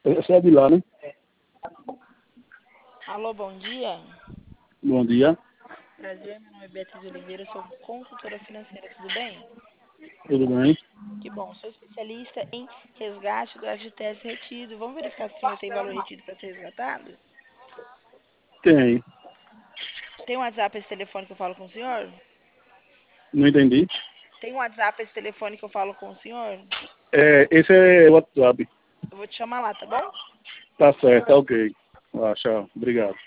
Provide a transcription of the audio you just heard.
Essa é de lá, né? Alô, bom dia. Bom dia. Prazer, meu nome é Beatriz Oliveira, sou consultora financeira, tudo bem? Tudo bem? Que bom, sou especialista em resgate do FGTS retido. Vamos verificar se o senhor tem valor retido para ser resgatado? Tem. Tem um WhatsApp esse telefone que eu falo com o senhor? Não entendi. Tem um WhatsApp esse telefone que eu falo com o senhor? Esse é o WhatsApp. Eu vou te chamar lá, tá bom? Tá certo, tá ok. Ah, tchau. Obrigado.